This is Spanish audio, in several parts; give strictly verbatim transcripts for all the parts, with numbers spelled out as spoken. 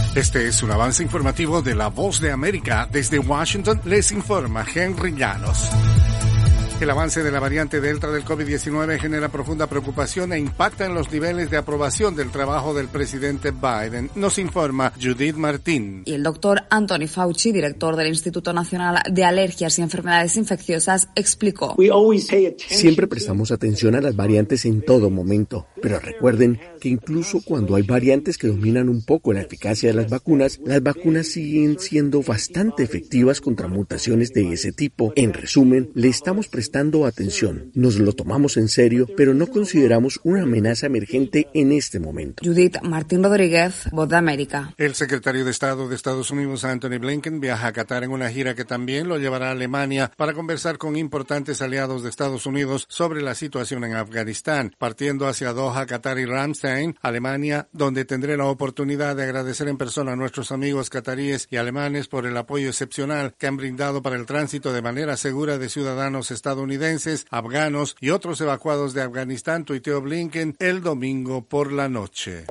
Este es un avance informativo de La Voz de América. Desde Washington les informa Henry Llanos. El avance de la variante Delta del COVID diecinueve genera profunda preocupación e impacta en los niveles de aprobación del trabajo del presidente Biden. Nos informa Judith Martín. Y el doctor Anthony Fauci, director del Instituto Nacional de Alergias y Enfermedades Infecciosas, explicó: Siempre prestamos atención a las variantes en todo momento, pero recuerden que incluso cuando hay variantes que dominan un poco la eficacia de las vacunas, las vacunas siguen siendo bastante efectivas contra mutaciones de ese tipo. En resumen, le estamos prestando Prestando atención. Nos lo tomamos en serio, pero no consideramos una amenaza emergente en este momento. Judith Martín Rodríguez, Voz de América. El secretario de Estado de Estados Unidos, Anthony Blinken, viaja a Qatar en una gira que también lo llevará a Alemania para conversar con importantes aliados de Estados Unidos sobre la situación en Afganistán, partiendo hacia Doha, Qatar y Ramstein, Alemania, donde tendré la oportunidad de agradecer en persona a nuestros amigos qataríes y alemanes por el apoyo excepcional que han brindado para el tránsito de manera segura de ciudadanos estadounidenses estadounidenses, afganos y otros evacuados de Afganistán, tuiteó Blinken el domingo por la noche.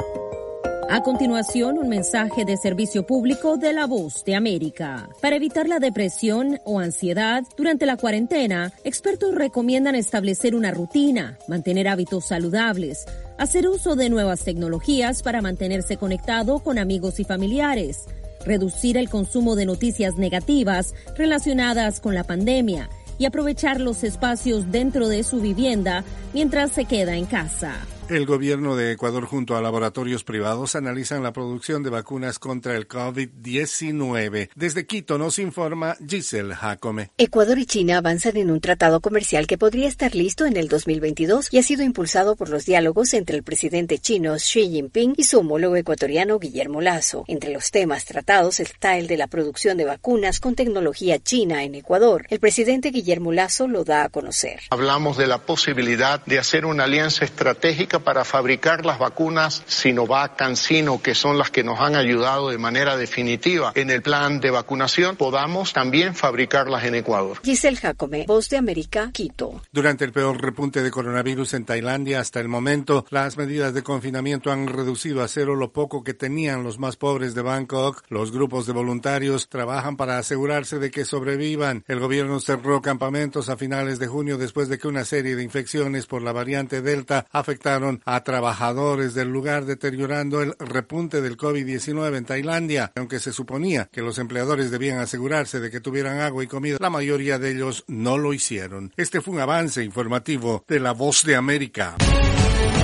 A continuación, un mensaje de servicio público de La Voz de América. Para evitar la depresión o ansiedad durante la cuarentena, expertos recomiendan establecer una rutina, mantener hábitos saludables, hacer uso de nuevas tecnologías para mantenerse conectado con amigos y familiares, reducir el consumo de noticias negativas relacionadas con la pandemia y aprovechar los espacios dentro de su vivienda mientras se queda en casa. El gobierno de Ecuador junto a laboratorios privados analizan la producción de vacunas contra el COVID diecinueve. Desde Quito nos informa Giselle Jacome. Ecuador y China avanzan en un tratado comercial que podría estar listo en el dos mil veintidós y ha sido impulsado por los diálogos entre el presidente chino Xi Jinping y su homólogo ecuatoriano Guillermo Lasso. Entre los temas tratados está el de la producción de vacunas con tecnología china en Ecuador. El presidente Guillermo Lasso lo da a conocer. Hablamos de la posibilidad de hacer una alianza estratégica para fabricar las vacunas Sinovac, CanSino, que son las que nos han ayudado de manera definitiva en el plan de vacunación, podamos también fabricarlas en Ecuador. Giselle Jacome, Voz de América, Quito. Durante el peor repunte de coronavirus en Tailandia hasta el momento, las medidas de confinamiento han reducido a cero lo poco que tenían los más pobres de Bangkok. Los grupos de voluntarios trabajan para asegurarse de que sobrevivan. El gobierno cerró campamentos a finales de junio después de que una serie de infecciones por la variante Delta afectaron a trabajadores del lugar, deteriorando el repunte del COVID diecinueve en Tailandia. Aunque se suponía que los empleadores debían asegurarse de que tuvieran agua y comida, la mayoría de ellos no lo hicieron. Este fue un avance informativo de La Voz de América.